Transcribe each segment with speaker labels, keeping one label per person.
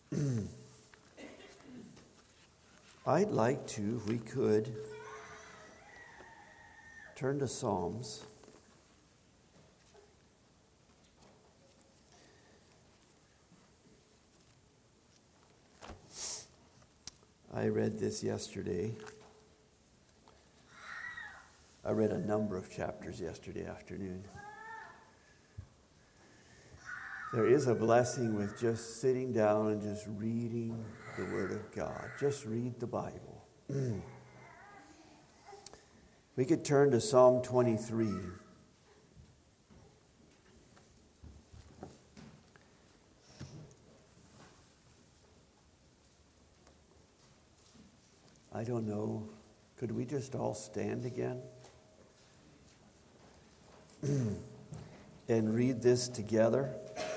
Speaker 1: I'd like to, if we could, turn to Psalms. I read this yesterday. I read a number of chapters yesterday afternoon. There is a blessing with just sitting down and just reading the Word of God. Just read the Bible. We could turn to Psalm 23. I don't know. Could we just all stand again? And read this together.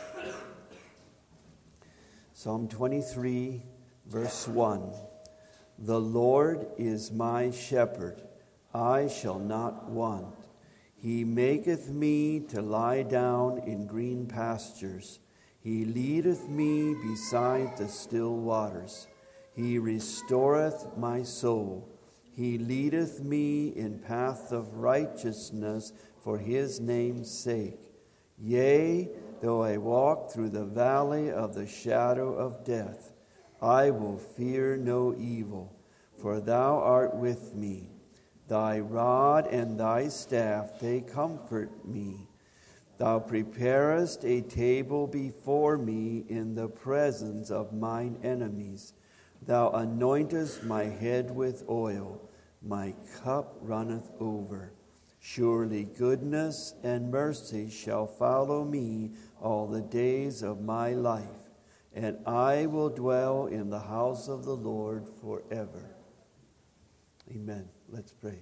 Speaker 1: Psalm 23, verse 1. The Lord is my shepherd, I shall not want. He maketh me to lie down in green pastures. He leadeth me beside the still waters. He restoreth my soul. He leadeth me in paths of righteousness for his name's sake. Yea, though I walk through the valley of the shadow of death, I will fear no evil, for thou art with me. Thy rod and thy staff, they comfort me. Thou preparest a table before me in the presence of mine enemies. Thou anointest my head with oil. My cup runneth over. Surely goodness and mercy shall follow me all the days of my life, and I will dwell in the house of the Lord forever. Amen. Let's pray.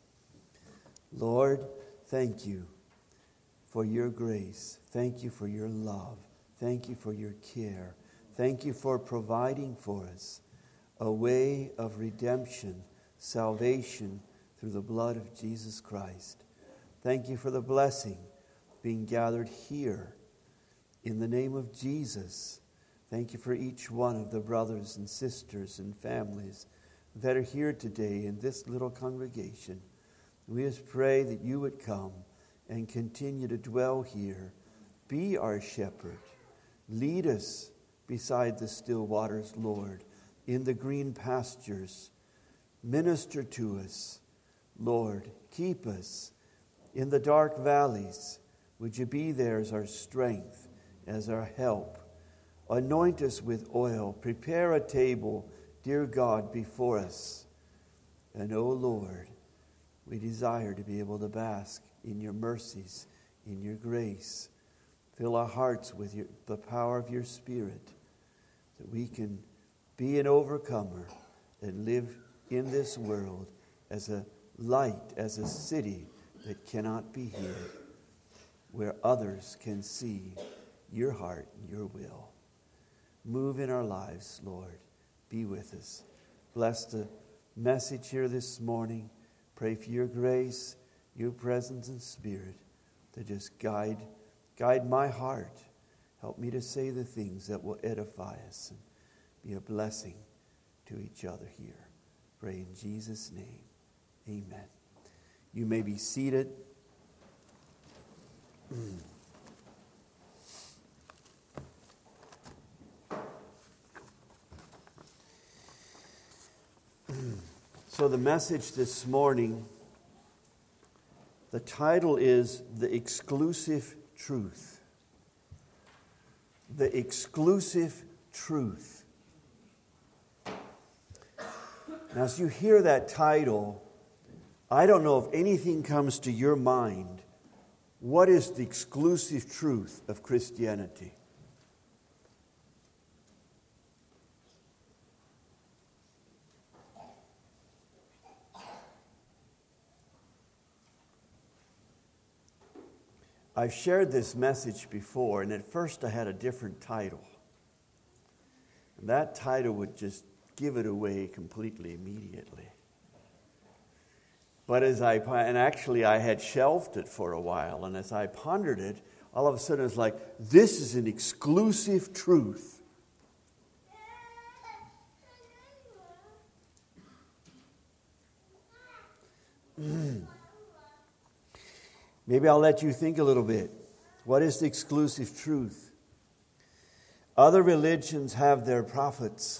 Speaker 1: Lord, thank you for your grace. Thank you for your love. Thank you for your care. Thank you for providing for us a way of redemption, salvation through the blood of Jesus Christ. Thank you for the blessing being gathered here in the name of Jesus. Thank you for each one of the brothers and sisters and families that are here today in this little congregation. We just pray that you would come and continue to dwell here. Be our shepherd. Lead us beside the still waters, Lord, in the green pastures. Minister to us, Lord. Keep us in the dark valleys. Would you be there as our strength, as our help? Anoint us with oil. Prepare a table, dear God, before us. And, O Lord, we desire to be able to bask in your mercies, in your grace. Fill our hearts with the power of your Spirit, that we can be an overcomer and live in this world as a light, as a city that cannot be hid, where others can see your heart and your will. Move in our lives, Lord. Be with us. Bless the message here this morning. Pray for your grace, your presence and Spirit to just guide my heart. Help me to say the things that will edify us and be a blessing to each other here. Pray in Jesus' name. Amen. You may be seated. So the message this morning, the title is The Exclusive Truth. The Exclusive Truth. Now, as you hear that title, I don't know if anything comes to your mind. What is the exclusive truth of Christianity? I've shared this message before, and at first I had a different title. And that title would just give it away completely immediately. But I had shelved it for a while, and as I pondered it, all of a sudden it's like, this is an exclusive truth. Maybe I'll let you think a little bit. What is the exclusive truth? Other religions have their prophets.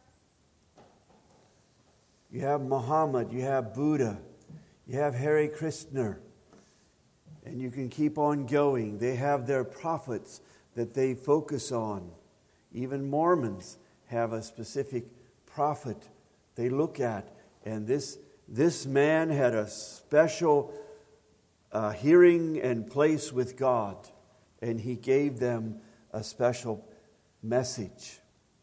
Speaker 1: You have Muhammad, you have Buddha, you have Hare Krishna, and you can keep on going. They have their prophets that they focus on. Even Mormons have a specific prophet they look at, and this man had a special hearing and place with God, and he gave them a special message.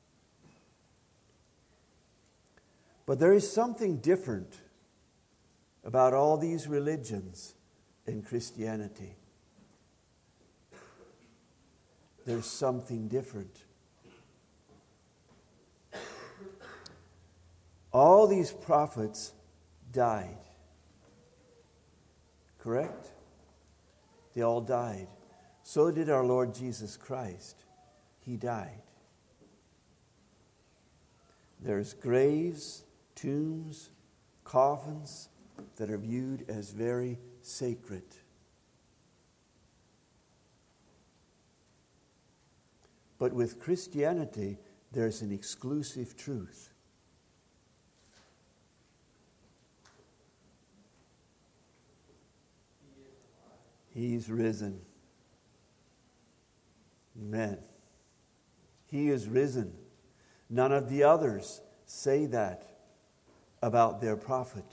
Speaker 1: But there is something different about all these religions in Christianity. There's something different. All these prophets died. Correct? They all died. So did our Lord Jesus Christ. He died. There's graves, tombs, coffins that are viewed as very sacred. But with Christianity, there's an exclusive truth. He's risen. Amen. He is risen. None of the others say that about their prophet.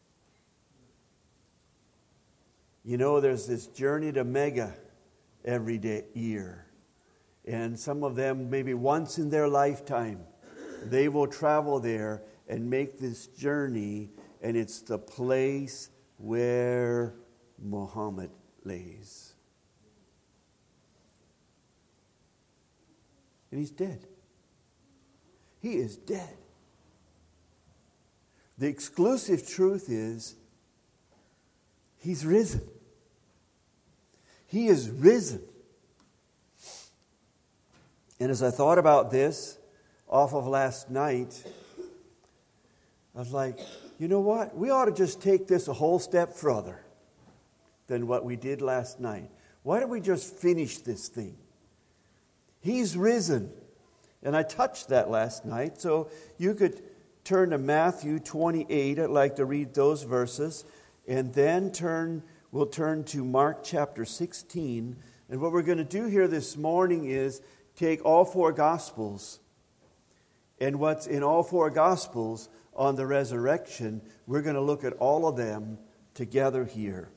Speaker 1: You know, there's this journey to Mecca every year. And some of them, maybe once in their lifetime, they will travel there and make this journey. And it's the place where Muhammad lays. And he's dead. He is dead. The exclusive truth is he's risen. He is risen. And as I thought about this off of last night, I was like, you know what? We ought to just take this a whole step further than what we did last night. Why don't we just finish this thing? He's risen. And I touched that last night. So you could turn to Matthew 28. I'd like to read those verses. And then we'll turn to Mark chapter 16. And what we're going to do here this morning is take all four Gospels. And what's in all four Gospels on the resurrection, we're going to look at all of them together here,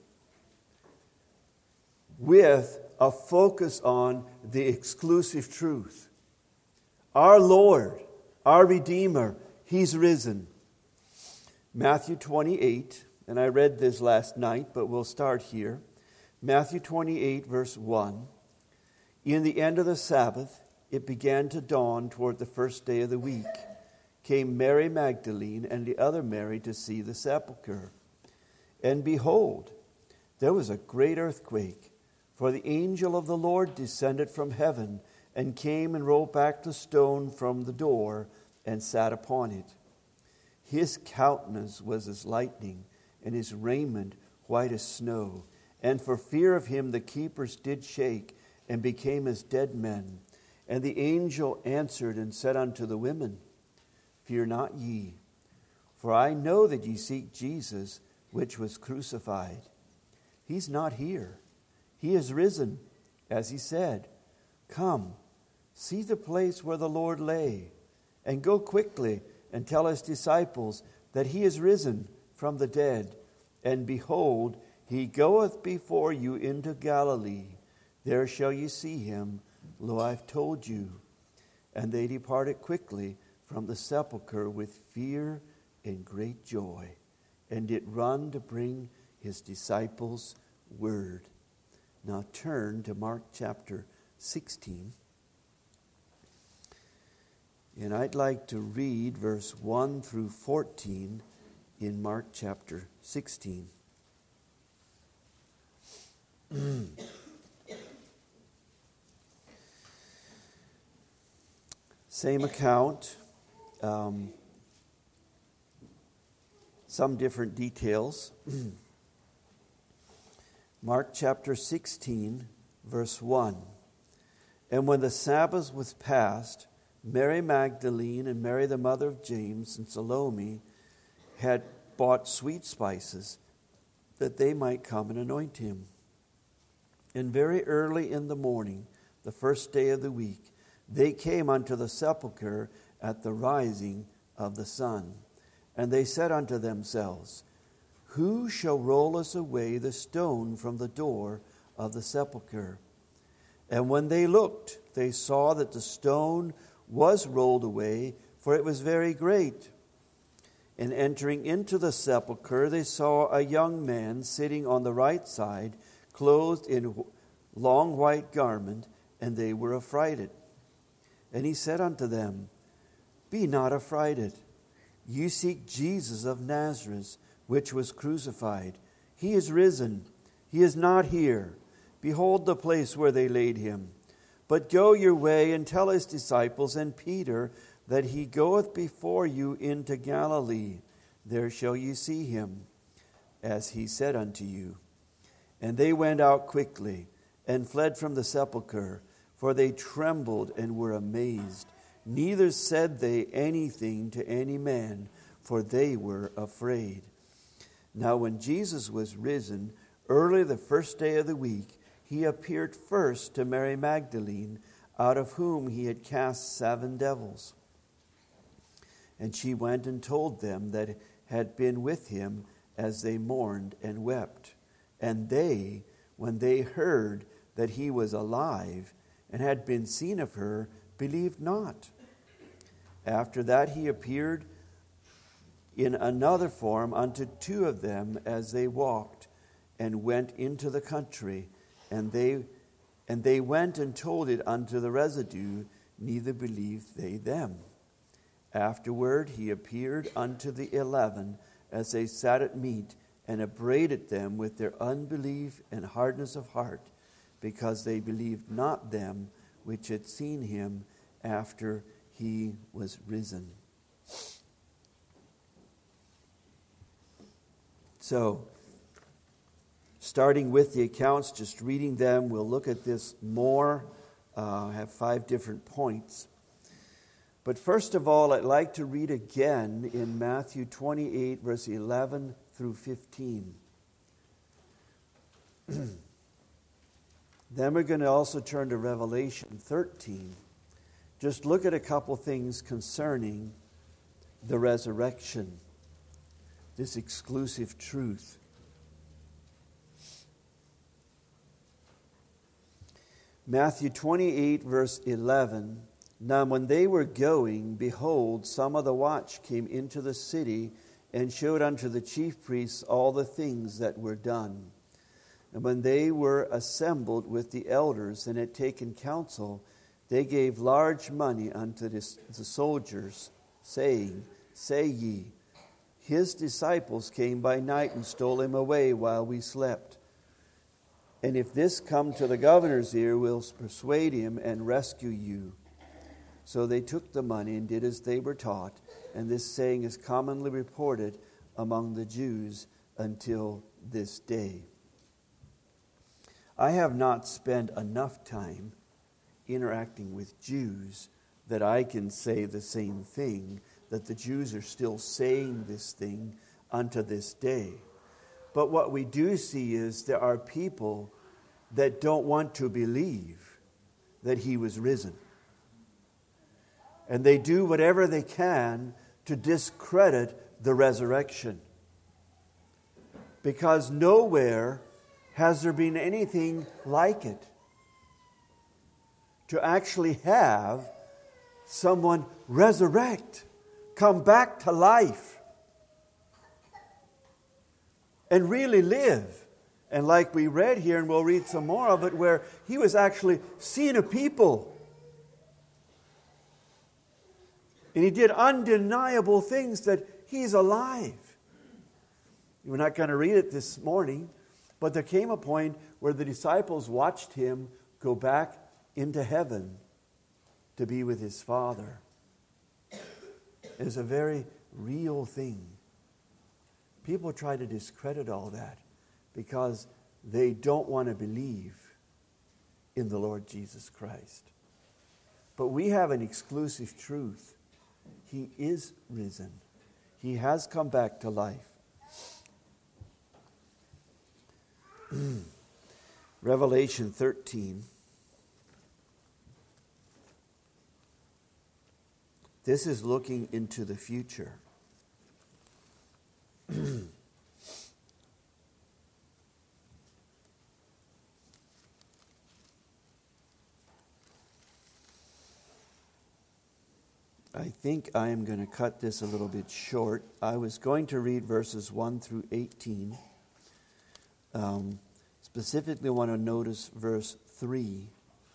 Speaker 1: with a focus on the exclusive truth. Our Lord, our Redeemer, He's risen. Matthew 28, and I read this last night, but we'll start here. Matthew 28, verse 1. In the end of the Sabbath, it began to dawn toward the first day of the week. Came Mary Magdalene and the other Mary to see the sepulchre. And behold, there was a great earthquake. For the angel of the Lord descended from heaven and came and rolled back the stone from the door and sat upon it. His countenance was as lightning, and his raiment white as snow. And for fear of him the keepers did shake and became as dead men. And the angel answered and said unto the women, Fear not ye, for I know that ye seek Jesus, which was crucified. He's not here. He is risen, as he said. Come, see the place where the Lord lay, and go quickly and tell his disciples that he is risen from the dead. And behold, he goeth before you into Galilee. There shall ye see him. Lo, I've told you. And they departed quickly from the sepulchre with fear and great joy, and did run to bring his disciples word. Now turn to Mark chapter 16. And I'd like to read verse 1 through 14 in Mark chapter 16. Same account. some different details. Mark chapter 16, verse 1. And when the Sabbath was past, Mary Magdalene and Mary the mother of James and Salome had bought sweet spices that they might come and anoint him. And very early in the morning, the first day of the week, they came unto the sepulchre at the rising of the sun. And they said unto themselves, Who shall roll us away the stone from the door of the sepulchre? And when they looked, they saw that the stone was rolled away, for it was very great. And entering into the sepulchre, they saw a young man sitting on the right side, clothed in long white garment, and they were affrighted. And he said unto them, Be not affrighted. You seek Jesus of Nazareth, which was crucified. He is risen. He is not here. Behold the place where they laid him. But go your way and tell his disciples and Peter that he goeth before you into Galilee. There shall you see him, as he said unto you. And they went out quickly and fled from the sepulchre, for they trembled and were amazed. Neither said they anything to any man, for they were afraid. Now when Jesus was risen, early the first day of the week, he appeared first to Mary Magdalene, out of whom he had cast 7 devils. And she went and told them that had been with him, as they mourned and wept. And they, when they heard that he was alive and had been seen of her, believed not. After that he appeared in another form unto 2 of them as they walked, and went into the country, and they went and told it unto the residue, neither believed they them. Afterward he appeared unto the 11 as they sat at meat, and upbraided them with their unbelief and hardness of heart, because they believed not them which had seen him after he was risen. So, starting with the accounts, just reading them, we'll look at this more. I have 5 different points. But first of all, I'd like to read again in Matthew 28, verse 11 through 15. Then we're going to also turn to Revelation 13. Just look at a couple things concerning the resurrection, this exclusive truth. Matthew 28, verse 11. Now when they were going, behold, some of the watch came into the city, and showed unto the chief priests all the things that were done. And when they were assembled with the elders and had taken counsel, they gave large money unto the soldiers, saying, Say ye, his disciples came by night and stole him away while we slept. And if this come to the governor's ear, we'll persuade him and rescue you. So they took the money and did as they were taught, and this saying is commonly reported among the Jews until this day. I have not spent enough time interacting with Jews that I can say the same thing, that the Jews are still saying this thing unto this day. But what we do see is there are people that don't want to believe that he was risen. And they do whatever they can to discredit the resurrection. Because nowhere has there been anything like it. To actually have someone resurrect, come back to life, and really live. And like we read here, and we'll read some more of it, where he was actually seen of people. And he did undeniable things that he's alive. We're not going to read it this morning, but there came a point where the disciples watched him go back into heaven to be with his Father. It's a very real thing. People try to discredit all that because they don't want to believe in the Lord Jesus Christ. But we have an exclusive truth. He is risen. He has come back to life. Revelation 13. This is looking into the future. I think I am going to cut this a little bit short. I was going to read verses 1 through 18. Specifically want to notice verse 3.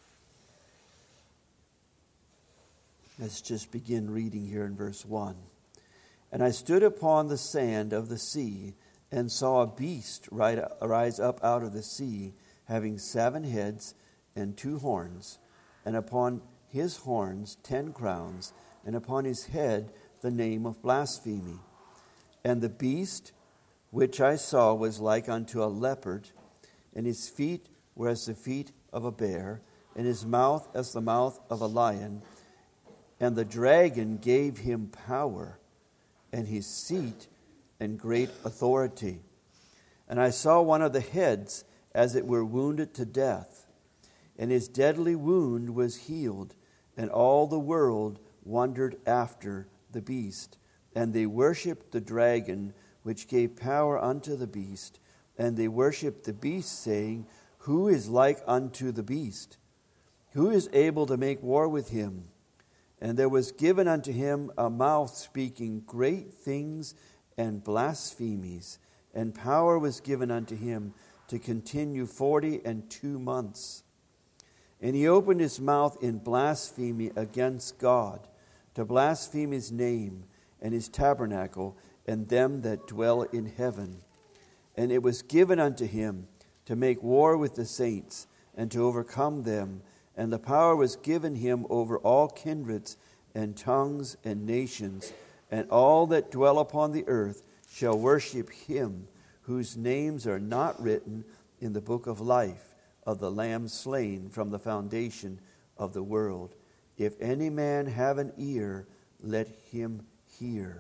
Speaker 1: Let's just begin reading here in verse 1. And I stood upon the sand of the sea and saw a beast rise up out of the sea, having 7 heads and 2 horns, and upon his horns 10 crowns, and upon his head the name of blasphemy. And the beast which I saw was like unto a leopard, and his feet were as the feet of a bear, and his mouth as the mouth of a lion. And the dragon gave him power, and his seat, and great authority. And I saw one of the heads as it were wounded to death, and his deadly wound was healed, and all the world wondered after the beast. And they worshipped the dragon, which gave power unto the beast. And they worshipped the beast, saying, Who is like unto the beast? Who is able to make war with him? And there was given unto him a mouth speaking great things and blasphemies. And power was given unto him to continue 42 months. And he opened his mouth in blasphemy against God, to blaspheme his name and his tabernacle and them that dwell in heaven. And it was given unto him to make war with the saints and to overcome them. And the power was given him over all kindreds and tongues and nations. And all that dwell upon the earth shall worship him, whose names are not written in the book of life of the Lamb slain from the foundation of the world. If any man have an ear, let him hear.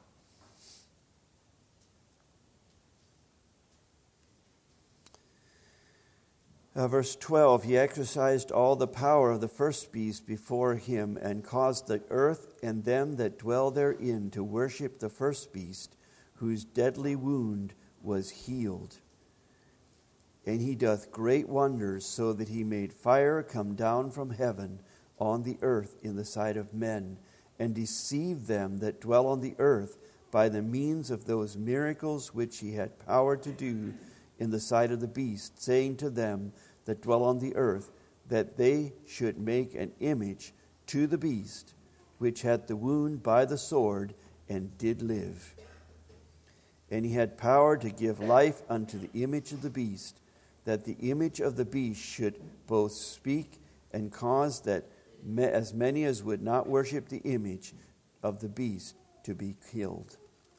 Speaker 1: Verse 12, he exercised all the power of the first beast before him, and caused the earth and them that dwell therein to worship the first beast, whose deadly wound was healed. And he doth great wonders, so that he made fire come down from heaven on the earth in the sight of men, and deceived them that dwell on the earth by the means of those miracles which he had power to do in the sight of the beast, saying to them that dwell on the earth, that they should make an image to the beast, which had the wound by the sword, and did live. And he had power to give life unto the image of the beast, that the image of the beast should both speak and cause that as many as would not worship the image of the beast to be killed.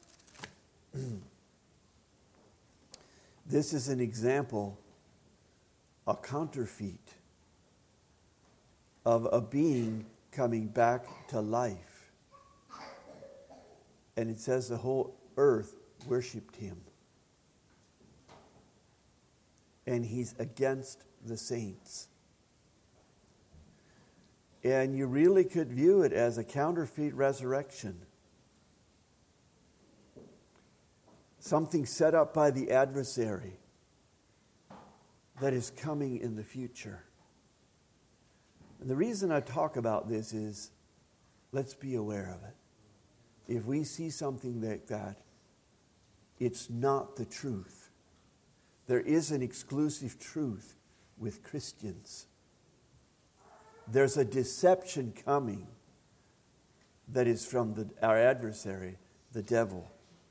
Speaker 1: This is an example, a counterfeit of a being coming back to life. And it says the whole earth worshipped him. And he's against the saints. And you really could view it as a counterfeit resurrection. Something set up by the adversary that is coming in the future. And the reason I talk about this is, let's be aware of it. If we see something like that, it's not the truth. There is an exclusive truth with Christians. There's a deception coming that is from our adversary, the devil.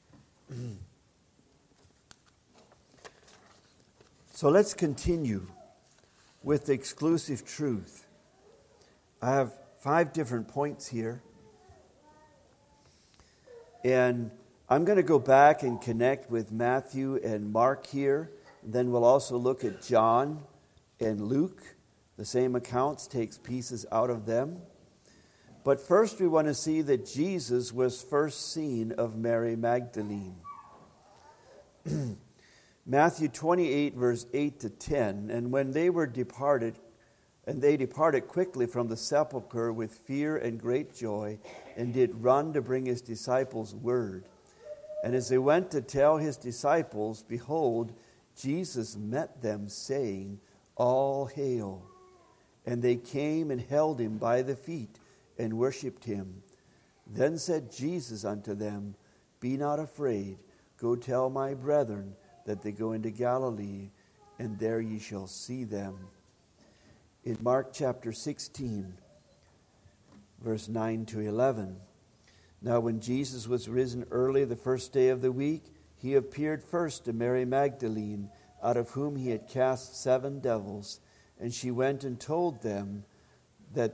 Speaker 1: So let's continue with the exclusive truth. I have 5 different points here. And I'm going to go back and connect with Matthew and Mark here. Then we'll also look at John and Luke. The same accounts takes pieces out of them. But first we want to see that Jesus was first seen of Mary Magdalene. Matthew 28, verse 8 to 10. And when they departed quickly from the sepulchre with fear and great joy, and did run to bring his disciples word. And as they went to tell his disciples, behold, Jesus met them, saying, All hail. And they came and held him by the feet, and worshipped him. Then said Jesus unto them, Be not afraid, go tell my brethren that they go into Galilee, and there ye shall see them. In Mark chapter 16, verse 9 to 11. Now when Jesus was risen early the first day of the week, he appeared first to Mary Magdalene, out of whom he had cast 7 devils. And she went and told them that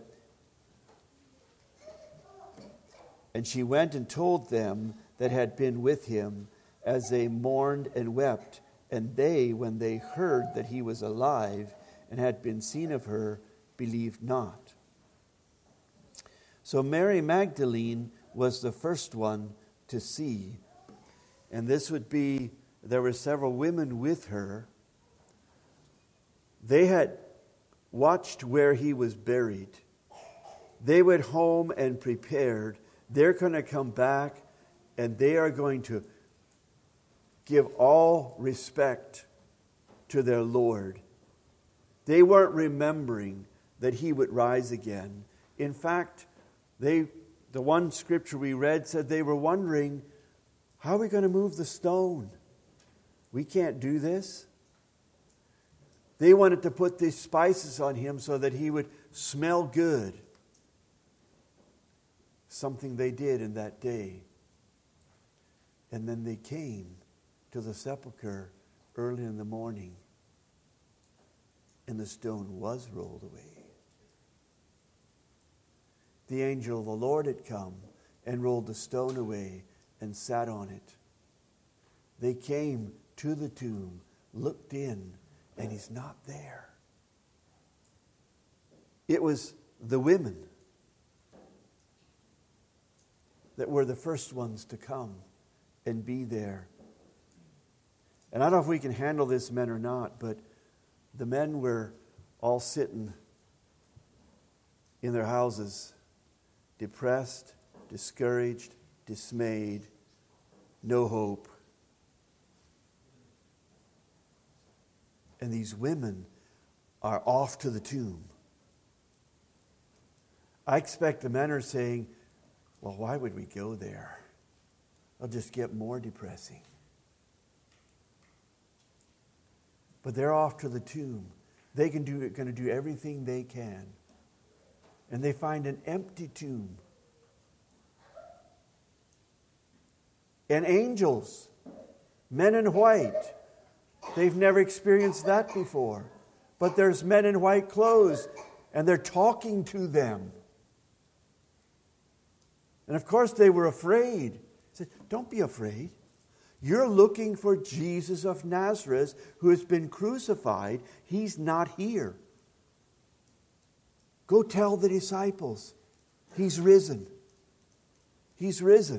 Speaker 1: had been with him, as they mourned and wept. And they, when they heard that he was alive and had been seen of her, believed not. So Mary Magdalene was the first one to see. And there were several women with her. They had watched where he was buried. They went home and prepared. They're going to come back, and they are going to give all respect to their Lord. They weren't remembering that he would rise again. In fact, the one scripture we read said they were wondering, how are we going to move the stone? We can't do this. They wanted to put these spices on him so that he would smell good. Something they did in that day. And then they came to the sepulchre early in the morning, and the stone was rolled away. The angel of the Lord had come and rolled the stone away and sat on it. They came to the tomb, looked in, and he's not there. It was the women that were the first ones to come and be there. And I don't know if we can handle this, men, or not, but the men were all sitting in their houses, depressed, discouraged, dismayed, no hope. And these women are off to the tomb. I expect the men are saying, well, why would we go there? It'll just get more depressing. But they're off to the tomb. They're going to do everything they can. And they find an empty tomb. And angels, men in white. They've never experienced that before. But there's men in white clothes, and they're talking to them. And of course they were afraid. He said, don't be afraid. You're looking for Jesus of Nazareth who has been crucified. He's not here. Go tell the disciples. He's risen. He's risen.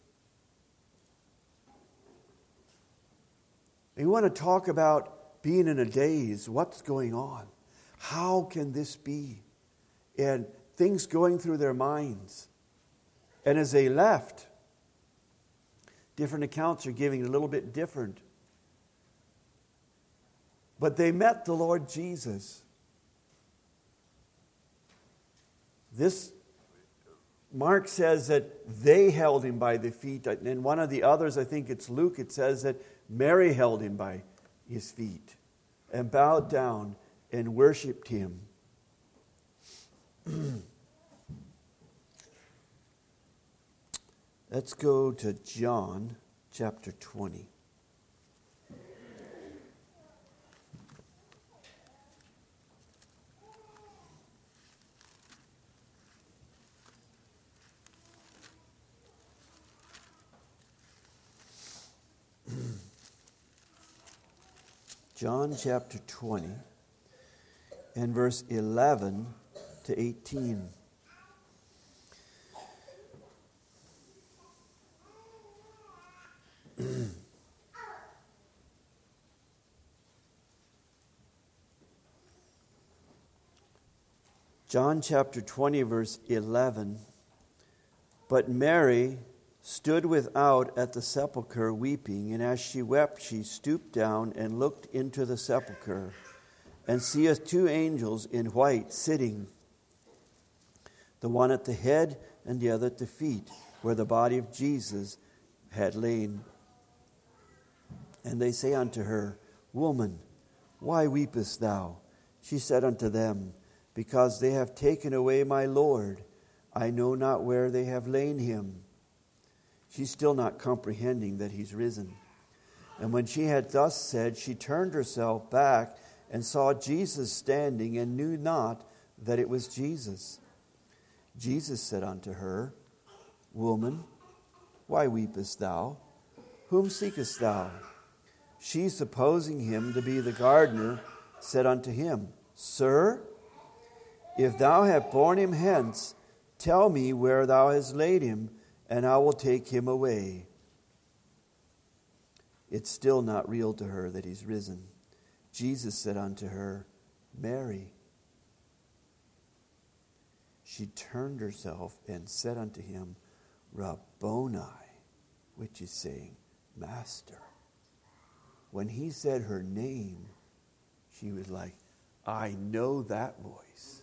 Speaker 1: And you want to talk about being in a daze. What's going on? How can this be? And things going through their minds. And as they left, different accounts are giving a little bit different. But they met the Lord Jesus. This, Mark says that they held him by the feet. And one of the others, I think it's Luke, it says that Mary held him by his feet and bowed down and worshipped him. Let's go to John chapter 20. John chapter 20 and verse 11 to 18. John chapter 20, verse 11. But Mary stood without at the sepulchre weeping, and as she wept, she stooped down and looked into the sepulchre, and seeth two angels in white sitting, the one at the head and the other at the feet, where the body of Jesus had lain. And they say unto her, Woman, why weepest thou? She said unto them, Because they have taken away my Lord. I know not where they have laid him. She's still not comprehending that he's risen. And when she had thus said, she turned herself back and saw Jesus standing, and knew not that it was Jesus. Jesus said unto her, Woman, why weepest thou? Whom seekest thou? She, supposing him to be the gardener, said unto him, Sir, if thou have borne him hence, tell me where thou hast laid him, and I will take him away. It's still not real to her that he's risen. Jesus said unto her, Mary. She turned herself and said unto him, Rabboni, which is saying, Master. When he said her name, she was like, I know that voice.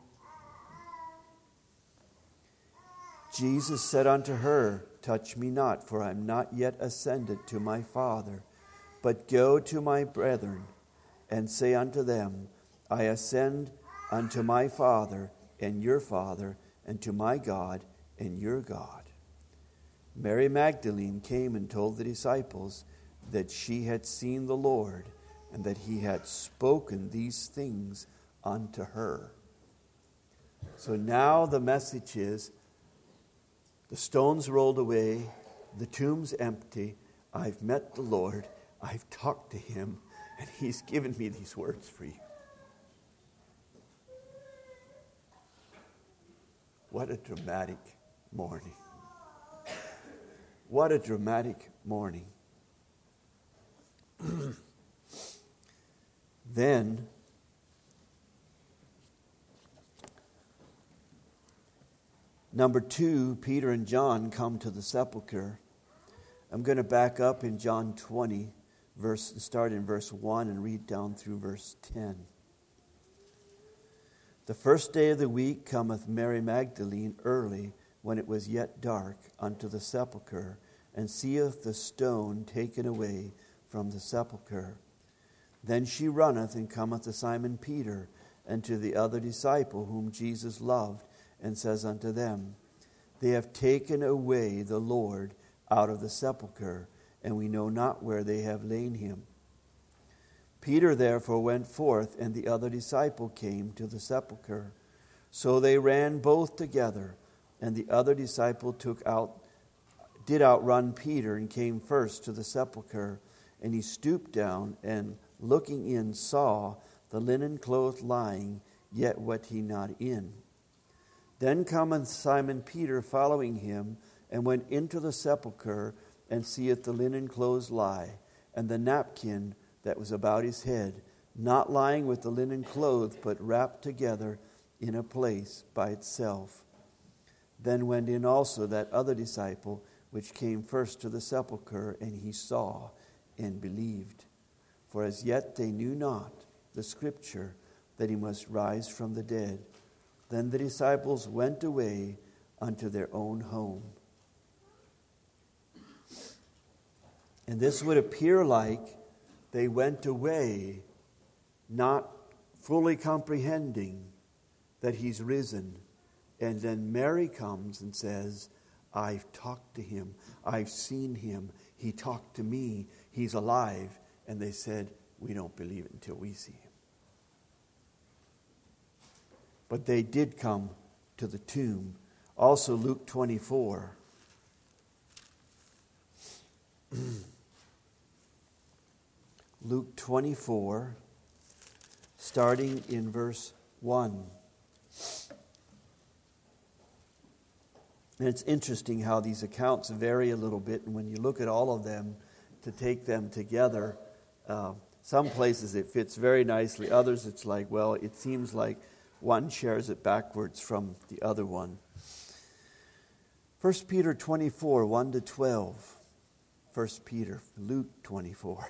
Speaker 1: Jesus said unto her, Touch me not, for I am not yet ascended to my Father, but go to my brethren, and say unto them, I ascend unto my Father and your Father, and to my God and your God. Mary Magdalene came and told the disciples that she had seen the Lord, and that he had spoken these things unto her. So now the message is, the stone's rolled away, the tomb's empty, I've met the Lord, I've talked to him, and he's given me these words for you. What a dramatic morning. What a dramatic morning. Then, number 2, Peter and John come to the sepulchre. I'm going to back up in John 20, start in verse 1 and read down through verse 10. The first day of the week cometh Mary Magdalene early, when it was yet dark, unto the sepulchre, and seeth the stone taken away from the sepulchre. Then she runneth and cometh to Simon Peter, and to the other disciple whom Jesus loved, and says unto them, They have taken away the Lord out of the sepulchre, and we know not where they have laid him. Peter therefore went forth, and the other disciple came to the sepulchre. So they ran both together, and the other disciple did outrun Peter, and came first to the sepulchre. And he stooped down, and looking in, saw the linen cloth lying, yet went he not in. Then cometh Simon Peter following him, and went into the sepulchre, and seeth the linen clothes lie, and the napkin that was about his head, not lying with the linen clothes, but wrapped together in a place by itself. Then went in also that other disciple, which came first to the sepulchre, and he saw and believed. For as yet they knew not the scripture, that he must rise from the dead. Then the disciples went away unto their own home. And this would appear like they went away not fully comprehending that he's risen. And then Mary comes and says, I've talked to him. I've seen him. He talked to me. He's alive. And they said, we don't believe it until we see him. But they did come to the tomb. Also Luke 24. Luke 24, starting in verse 1. And it's interesting how these accounts vary a little bit, and when you look at all of them, to take them together, some places it fits very nicely. Others it's like, well, it seems like one shares it backwards from the other one. 1 Peter 24, 1 to 12. 1 Peter, Luke 24.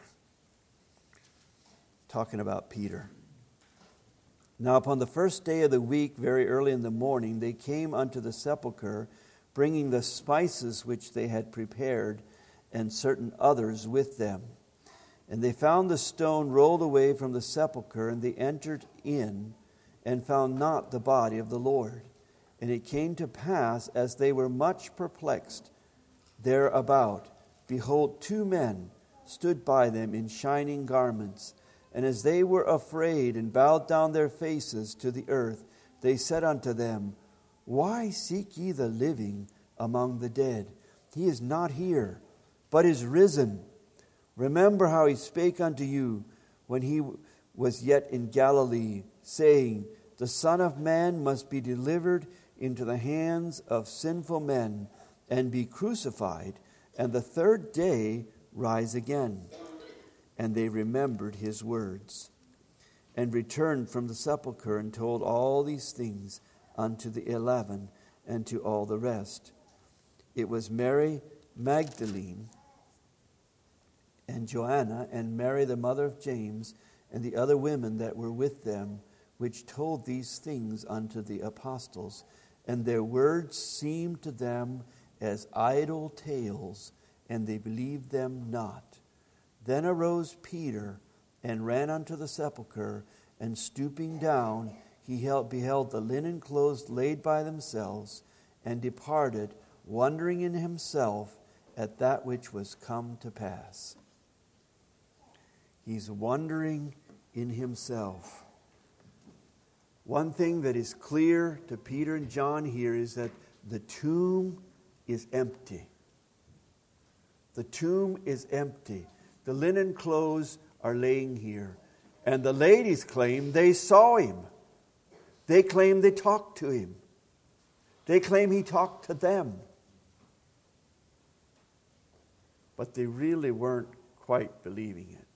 Speaker 1: Talking about Peter. Now upon the first day of the week, very early in the morning, they came unto the sepulchre, bringing the spices which they had prepared, and certain others with them. And they found the stone rolled away from the sepulchre, and they entered in, and found not the body of the Lord. And it came to pass, as they were much perplexed thereabout, behold, 2 men stood by them in shining garments. And as they were afraid, and bowed down their faces to the earth, they said unto them, Why seek ye the living among the dead? He is not here, but is risen. Remember how he spake unto you when he was yet in Galilee, saying, The Son of Man must be delivered into the hands of sinful men, and be crucified, and the 3rd day rise again. And they remembered his words, and returned from the sepulchre, and told all these things unto the 11, and to all the rest. It was Mary Magdalene, and Joanna, and Mary the mother of James, and the other women that were with them, which told these things unto the apostles. And their words seemed to them as idle tales, and they believed them not. Then arose Peter, and ran unto the sepulchre, and stooping down, he beheld the linen clothes laid by themselves, and departed, wondering in himself at that which was come to pass. He's wondering in himself. One thing that is clear to Peter and John here is that the tomb is empty. The tomb is empty. The linen clothes are laying here. And the ladies claim they saw him. They claim they talked to him. They claim he talked to them. But they really weren't quite believing it.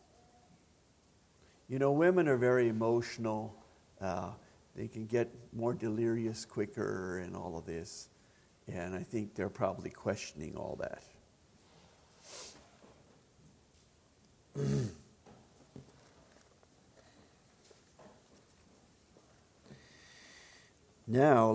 Speaker 1: You know, women are very emotional. They can get more delirious quicker and all of this. And I think they're probably questioning all that. Now,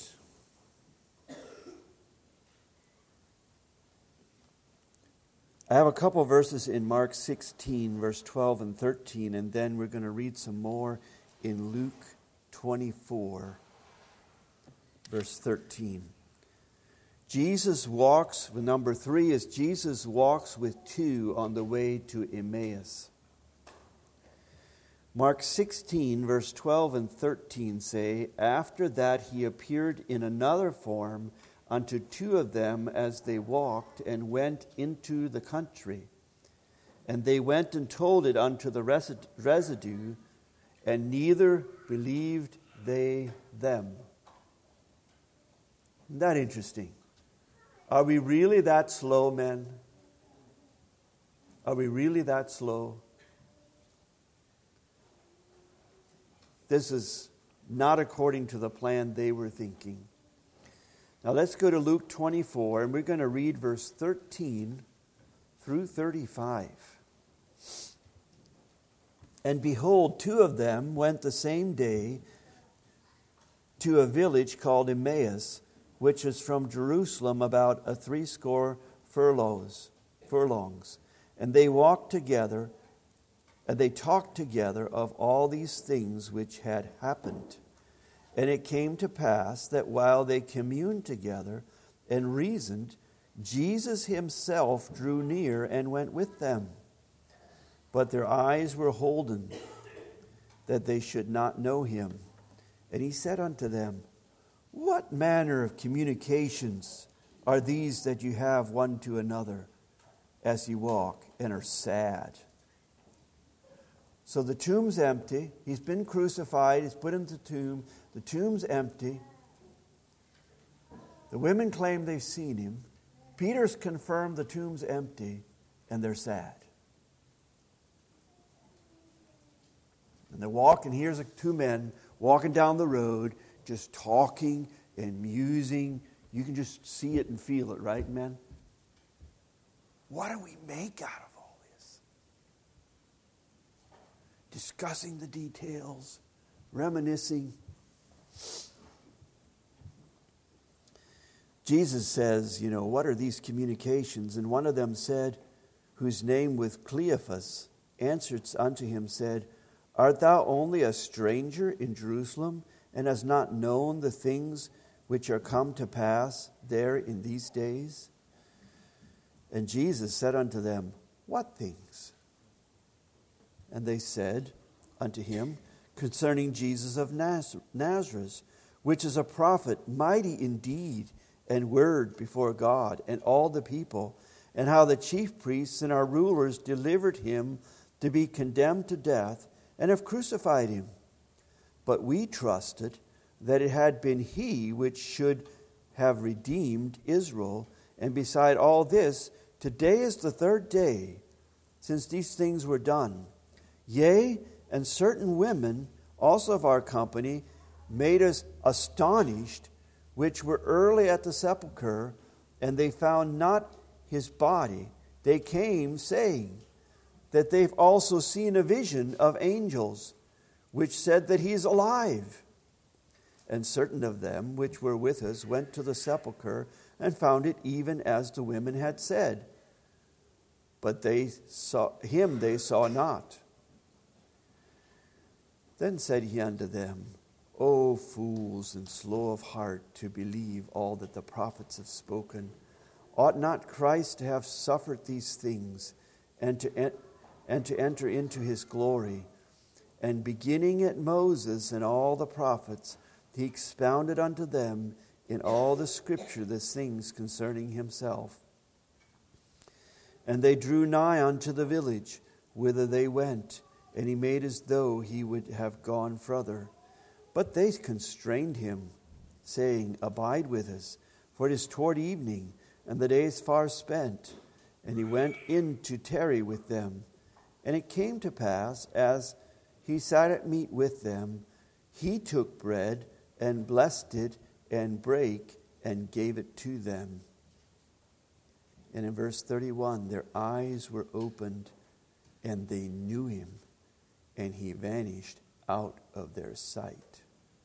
Speaker 1: I have a couple verses in Mark 16, verse 12 and 13, and then we're going to read some more in Luke 24, verse 13. Jesus walks, number 3 is Jesus walks with 2 on the way to Emmaus. Mark 16, verse 12 and 13 say, After that he appeared in another form unto 2 of them as they walked, and went into the country. And they went and told it unto the residue, and neither believed they them. Isn't that interesting? Are we really that slow, men? Are we really that slow? This is not according to the plan they were thinking. Now let's go to Luke 24, and we're going to read verse 13 through 35. And behold, 2 of them went the same day to a village called Emmaus, which is from Jerusalem about 80 furlongs. And they walked together, and they talked together of all these things which had happened. And it came to pass that while they communed together and reasoned, Jesus himself drew near and went with them. But their eyes were holden, that they should not know him. And he said unto them, What manner of communications are these that you have one to another as you walk and are sad? So the tomb's empty. He's been crucified. He's put into the tomb. The tomb's empty. The women claim they've seen him. Peter's confirmed the tomb's empty, and they're sad. And they walk, and here's two men walking down the road, just talking and musing. You can just see it and feel it, right, men? What do we make out of all this? Discussing the details, reminiscing. Jesus says, what are these communications? And one of them said, whose name was Cleophas, answered unto him, said, Art thou only a stranger in Jerusalem, and hast not known the things which are come to pass there in these days? And Jesus said unto them, What things? And they said unto him, Concerning Jesus of Nazareth, which is a prophet, mighty in deed and word before God and all the people, and how the chief priests and our rulers delivered him to be condemned to death, and have crucified him. But we trusted that it had been he which should have redeemed Israel. And beside all this, today is the third day since these things were done. Yea, and certain women also of our company made us astonished, which were early at the sepulchre, and they found not his body. They came, saying that they've also seen a vision of angels, which said that he is alive. And certain of them which were with us went to the sepulchre, and found it even as the women had said. But they saw not. Then said he unto them, O fools, and slow of heart to believe all that the prophets have spoken. Ought not Christ to have suffered these things, and to enter into his glory? And beginning at Moses and all the prophets, he expounded unto them in all the Scripture the things concerning himself. And they drew nigh unto the village whither they went, and he made as though he would have gone further. But they constrained him, saying, Abide with us, for it is toward evening, and the day is far spent. And he went in to tarry with them. And it came to pass, as he sat at meat with them, he took bread, and blessed it, and brake, and gave it to them. And in verse 31, their eyes were opened, and they knew him, and he vanished out of their sight.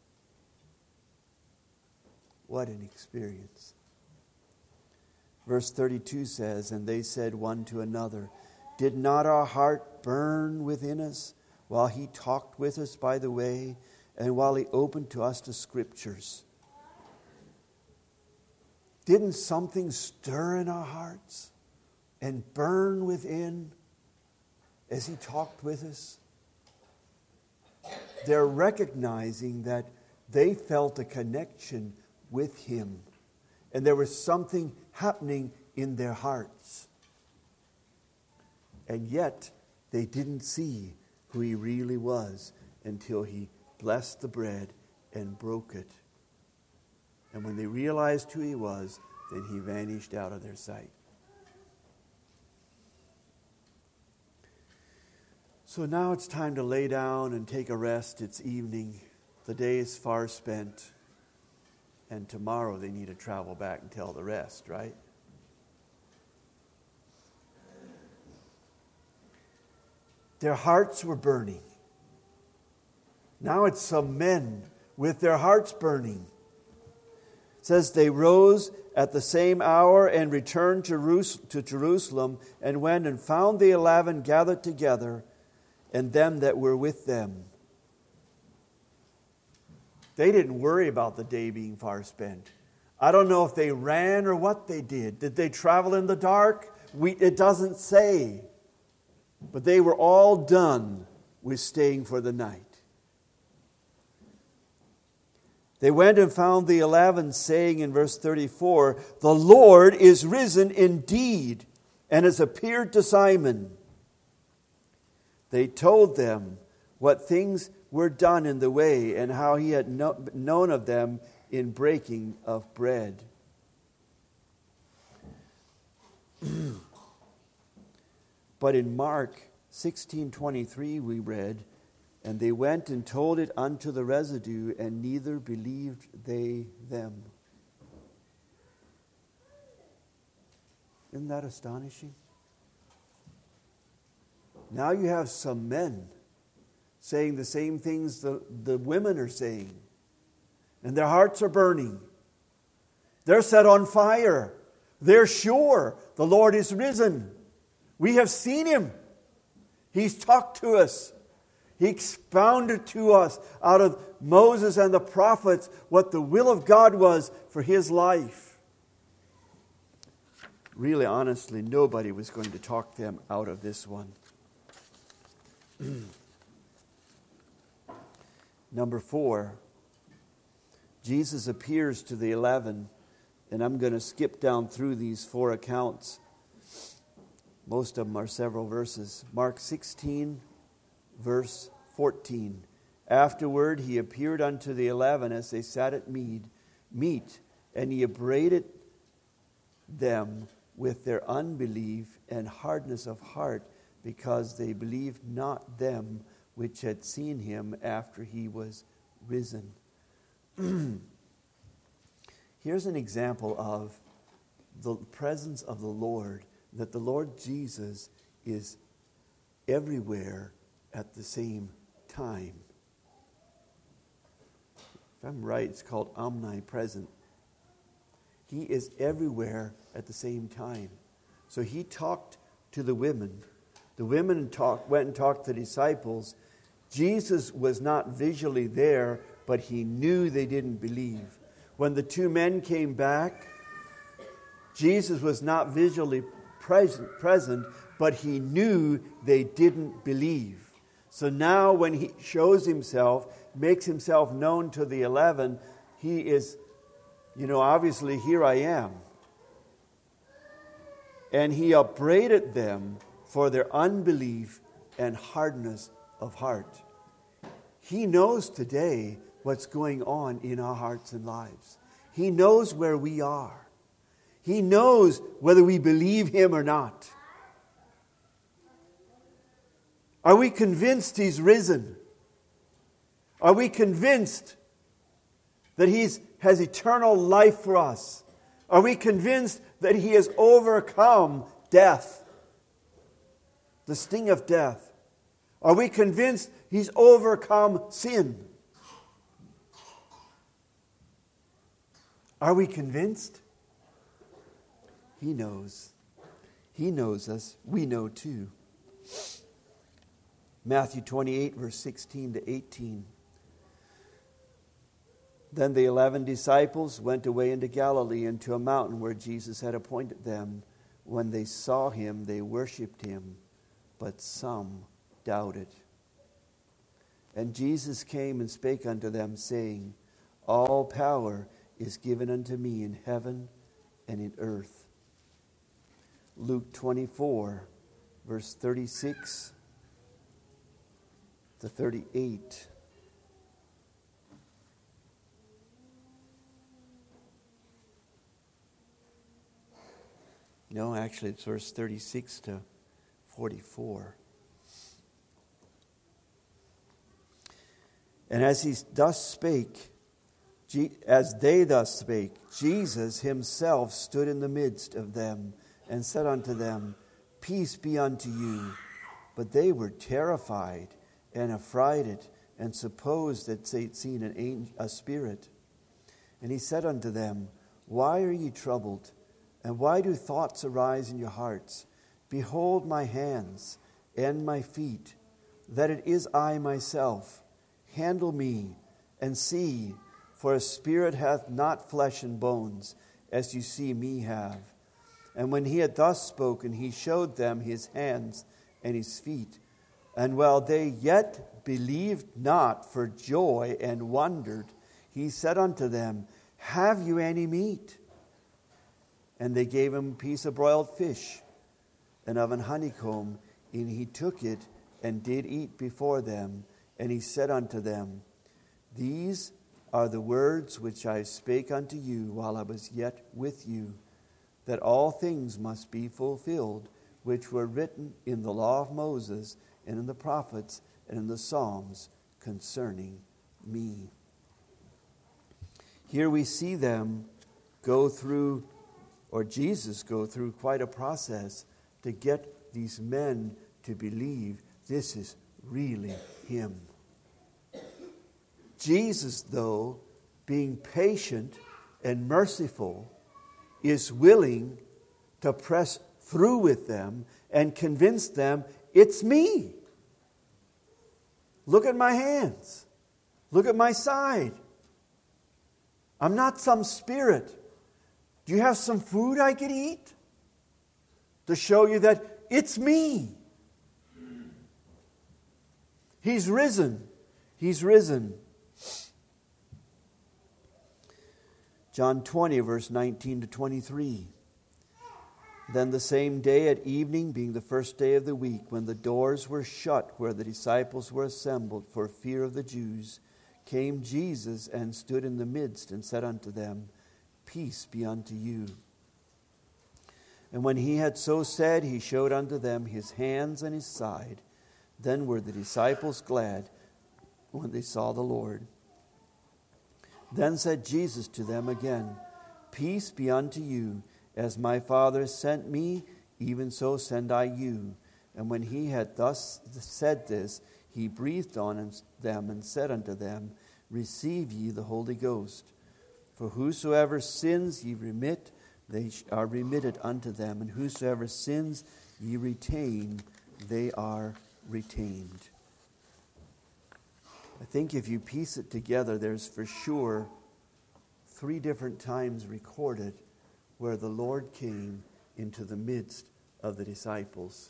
Speaker 1: What an experience. Verse 32 says, And they said one to another, Did not our heart burn within us while he talked with us by the way, and while he opened to us the Scriptures? Didn't something stir in our hearts and burn within as he talked with us? They're recognizing that they felt a connection with him, and there was something happening in their hearts. And yet, they didn't see who he really was until he blessed the bread and broke it. And when they realized who he was, then he vanished out of their sight. So now it's time to lay down and take a rest. It's evening. The day is far spent. And tomorrow they need to travel back and tell the rest, right? Their hearts were burning. Now it's some men with their hearts burning. It says they rose at the same hour and returned to Jerusalem, and went and found the 11 gathered together, and them that were with them. They didn't worry about the day being far spent. I don't know if they ran or what they did. Did they travel in the dark? It doesn't say. But they were all done with staying for the night. They went and found the 11, saying in verse 34, The Lord is risen indeed, and has appeared to Simon. They told them what things were done in the way and how he had known of them in breaking of bread. But in Mark 16:23 we read, and they went and told it unto the residue, and neither believed they them. Isn't that astonishing? Now you have some men saying the same things the women are saying. And their hearts are burning. They're set on fire. They're sure the Lord is risen. We have seen him. He's talked to us. He expounded to us out of Moses and the prophets what the will of God was for his life. Really, honestly, nobody was going to talk them out of this one. Number 4, Jesus appears to the 11, and I'm going to skip down through these 4 accounts. Most of them are several verses. Mark 16, verse 14. Afterward he appeared unto the 11 as they sat at meat, and he upbraided them with their unbelief and hardness of heart, because they believed not them which had seen him after he was risen. Here's an example of the presence of the Lord, that the Lord Jesus is everywhere at the same time. If I'm right, it's called omnipresent. He is everywhere at the same time. So he talked to the women. The women went and talked to the disciples. Jesus was not visually there, but he knew they didn't believe. When the 2 men came back, Jesus was not visually present, but he knew they didn't believe. So now when he shows himself, makes himself known to the 11, he is, obviously, here I am. And he upbraided them for their unbelief and hardness of heart. He knows today what's going on in our hearts and lives. He knows where we are. He knows whether we believe him or not. Are we convinced he's risen? Are we convinced that he has eternal life for us? Are we convinced that he has overcome death, the sting of death? Are we convinced he's overcome sin? Are we convinced? He knows. He knows us. We know too. Matthew 28, verse 16 to 18. Then the 11 disciples went away into Galilee, into a mountain where Jesus had appointed them. When they saw him, they worshipped him, but some doubted. And Jesus came and spake unto them, saying, All power is given unto me in heaven and in earth. Luke 24, verse 36 to 38. No, actually it's verse 36 to 44. And as they thus spake, Jesus himself stood in the midst of them and said unto them, Peace be unto you. But they were terrified and affrighted, and supposed that they had seen a spirit. And he said unto them, Why are ye troubled? And why do thoughts arise in your hearts? Behold my hands and my feet, that it is I myself. Handle me and see, for a spirit hath not flesh and bones, as you see me have. And when he had thus spoken, he showed them his hands and his feet. And while they yet believed not for joy and wondered, he said unto them, Have you any meat? And they gave him a piece of broiled fish and of an honeycomb, and he took it and did eat before them. And he said unto them, These are the words which I spake unto you while I was yet with you, that all things must be fulfilled, which were written in the law of Moses, and in the prophets, and in the Psalms concerning me. Here we see them go through, or Jesus go through, quite a process to get these men to believe this is really him. Jesus, though, being patient and merciful, is willing to press through with them and convince them, it's me. Look at my hands. Look at my side. I'm not some spirit. Do you have some food I could eat? To show you that it's me. He's risen. He's risen. John 20, verse 19 to 23. Then the same day at evening, being the first day of the week, when the doors were shut where the disciples were assembled for fear of the Jews, came Jesus and stood in the midst and said unto them, Peace be unto you. And when he had so said, he showed unto them his hands and his side. Then were the disciples glad when they saw the Lord. Then said Jesus to them again, Peace be unto you. As my Father sent me, even so send I you. And when he had thus said this, he breathed on them and said unto them, Receive ye the Holy Ghost. For whosoever sins ye remit, they are remitted unto them. And whosoever sins ye retain, they are retained. I think if you piece it together, there's for sure 3 different times recorded where the Lord came into the midst of the disciples.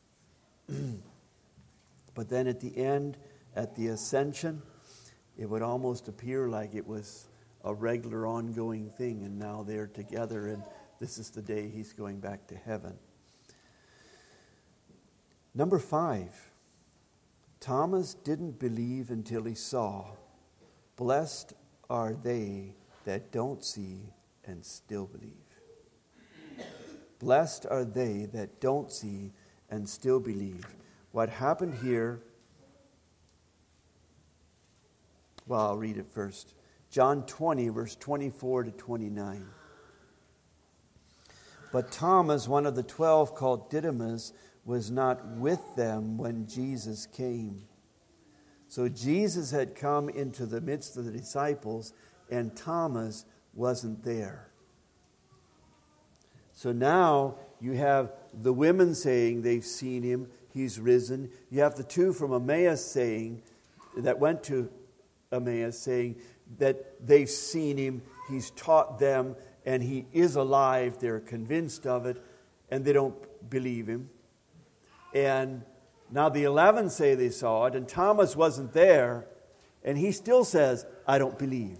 Speaker 1: But then at the end, at the ascension, it would almost appear like it was a regular ongoing thing, and now they're together, and this is the day he's going back to heaven. Number 5, Thomas didn't believe until he saw. Blessed are they that don't see and still believe. Blessed are they that don't see and still believe. What happened here, well, I'll read it first. John 20, verse 24 to 29. But Thomas, one of the 12, called Didymus, was not with them when Jesus came. So Jesus had come into the midst of the disciples, and Thomas wasn't there. So now you have the women saying they've seen him, he's risen. You have the 2 from Emmaus saying, that went to Emmaus, saying that they've seen him, he's taught them, and he is alive. They're convinced of it, and they don't believe him. And now the 11 say they saw it, and Thomas wasn't there, and he still says, I don't believe.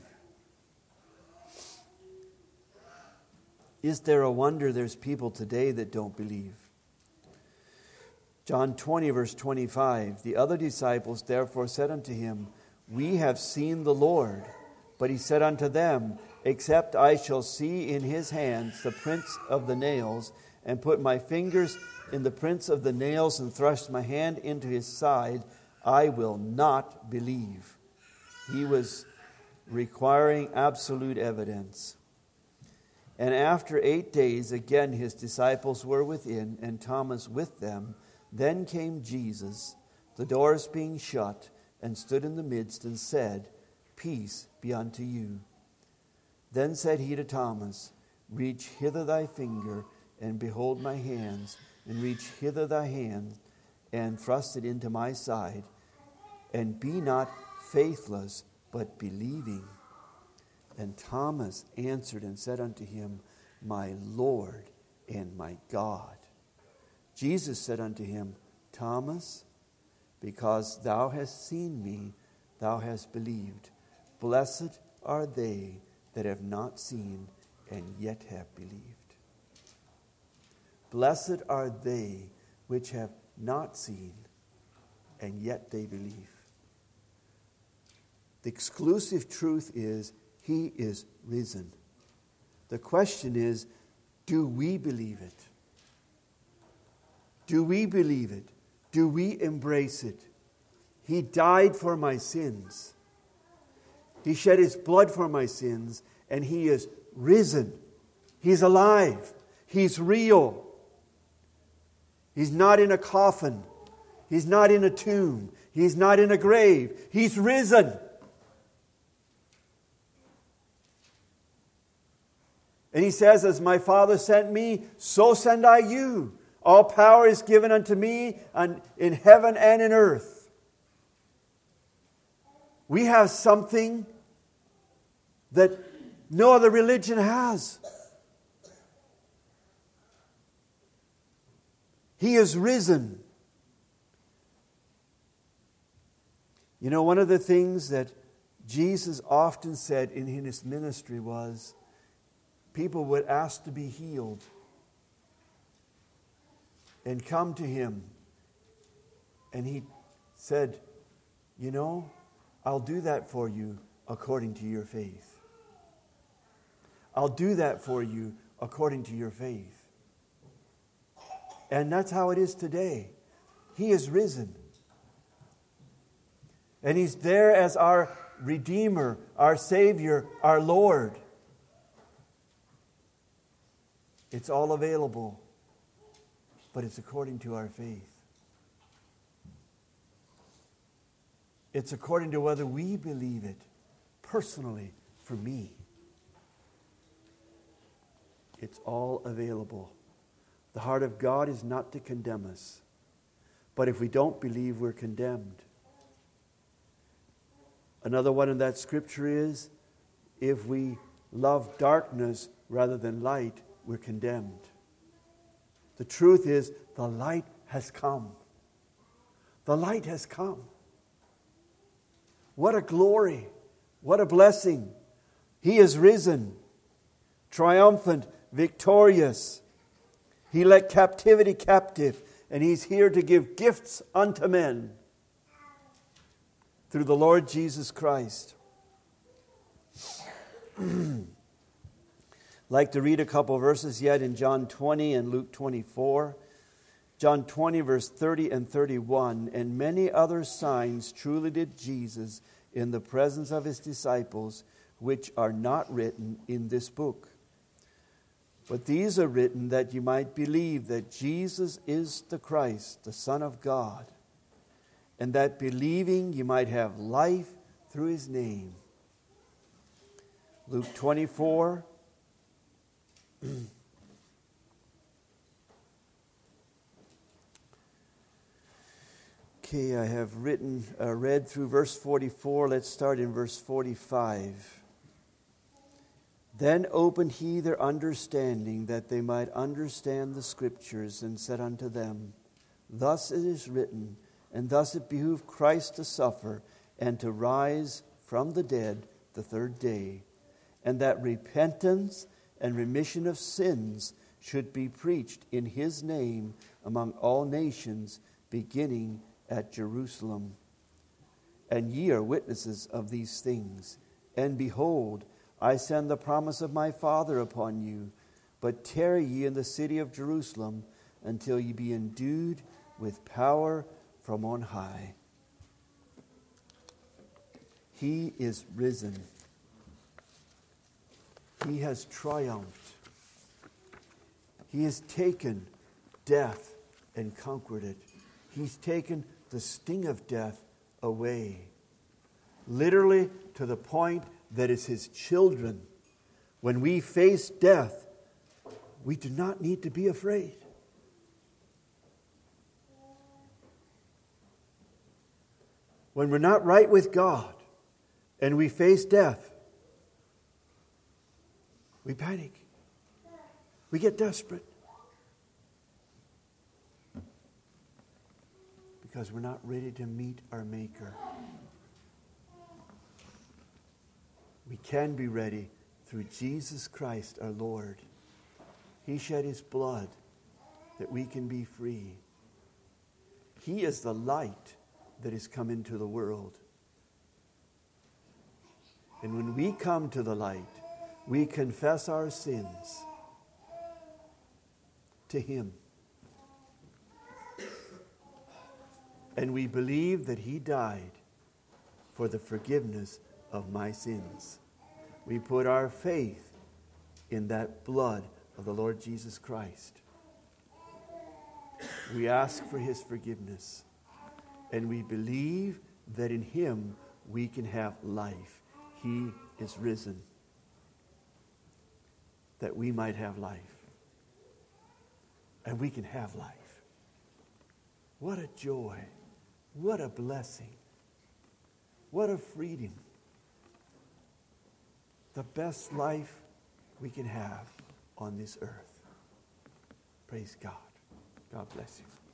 Speaker 1: Is there a wonder there's people today that don't believe? John 20, verse 25. The other disciples therefore said unto him, We have seen the Lord. But he said unto them, Except I shall see in his hands the prints of the nails, and put my fingers in the prints of the nails, and thrust my hand into his side, I will not believe. He was requiring absolute evidence. And after 8 days, again his disciples were within, and Thomas with them. Then came Jesus, the doors being shut, and stood in the midst, and said, Peace be unto you. Then said he to Thomas, Reach hither thy finger, and behold my hands, and reach hither thy hand, and thrust it into my side, and be not faithless, but believing. And Thomas answered and said unto him, My Lord and my God. Jesus said unto him, Thomas, because thou hast seen me, thou hast believed. Blessed are they that have not seen and yet have believed. Blessed are they which have not seen and yet they believe. The exclusive truth is He is risen. The question is, do we believe it? Do we believe it? Do we embrace it? He died for my sins. He shed His blood for my sins, and He is risen. He's alive. He's real. He's not in a coffin. He's not in a tomb. He's not in a grave. He's risen. And He says, as my Father sent me, so send I you. All power is given unto me in heaven and in earth. We have something that no other religion has. He is risen. You know, one of the things that Jesus often said in His ministry was, people would ask to be healed and come to Him. And He said, you know, I'll do that for you according to your faith. I'll do that for you according to your faith. And that's how it is today. He is risen. And He's there as our Redeemer, our Savior, our Lord. It's all available, but it's according to our faith. It's according to whether we believe it personally for me. It's all available. The heart of God is not to condemn us, but if we don't believe, we're condemned. Another one in that scripture is, if we love darkness rather than light, we're condemned. The truth is, the light has come. The light has come. What a glory. What a blessing. He is risen, triumphant, victorious. He led captivity captive, and He's here to give gifts unto men through the Lord Jesus Christ. Like to read a couple verses yet in John 20 and Luke 24. John 20, verse 30 and 31. And many other signs truly did Jesus in the presence of His disciples, which are not written in this book. But these are written that you might believe that Jesus is the Christ, the Son of God, and that believing you might have life through His name. Luke 24. Okay, I have read through verse 44. Let's start in verse 45. Then opened He their understanding, that they might understand the Scriptures, and said unto them, Thus it is written, and thus it behooved Christ to suffer, and to rise from the dead the third day, and that repentance and remission of sins should be preached in His name among all nations, beginning at Jerusalem. And ye are witnesses of these things. And behold, I send the promise of my Father upon you, but tarry ye in the city of Jerusalem until ye be endued with power from on high. He is risen. He has triumphed. He has taken death and conquered it. He's taken the sting of death away. Literally to the point that as His children, when we face death, we do not need to be afraid. When we're not right with God and we face death, we panic. We get desperate. Because we're not ready to meet our Maker. We can be ready through Jesus Christ our Lord. He shed His blood that we can be free. He is the light that has come into the world. And when we come to the light, we confess our sins to Him. And we believe that He died for the forgiveness of my sins. We put our faith in that blood of the Lord Jesus Christ. We ask for His forgiveness. And we believe that in Him we can have life. He is risen, that we might have life. And we can have life. What a joy. What a blessing. What a freedom. The best life we can have on this earth. Praise God. God bless you.